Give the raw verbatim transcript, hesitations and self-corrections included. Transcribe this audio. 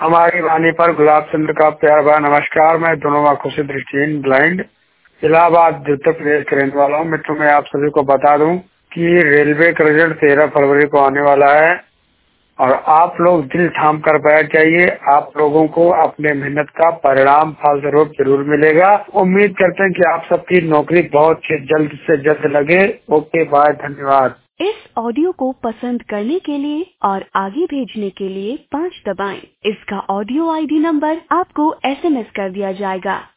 हमारी वाणी पर गुलाब चंद्र का प्यार भरा नमस्कार। मैं दोनों आंखों से दृष्टिहीन ब्लाइंड इलाहाबाद उत्तर प्रदेश के रहने वाला हूँ। मित्रों, मैं आप सभी को बता दूं कि रेलवे का रिजल्ट तेरह फरवरी को आने वाला है और आप लोग दिल थाम कर बैठ जाइए। आप लोगों को अपने मेहनत का परिणाम फलस्वरूप जरूर मिलेगा। उम्मीद करते हैं कि आप सबकी नौकरी बहुत जल्द से जल्द लगे। ओके बाय, धन्यवाद। इस ऑडियो को पसंद करने के लिए और आगे भेजने के लिए पाँच दबाएं। इसका ऑडियो आईडी नंबर आपको एसएमएस कर दिया जाएगा।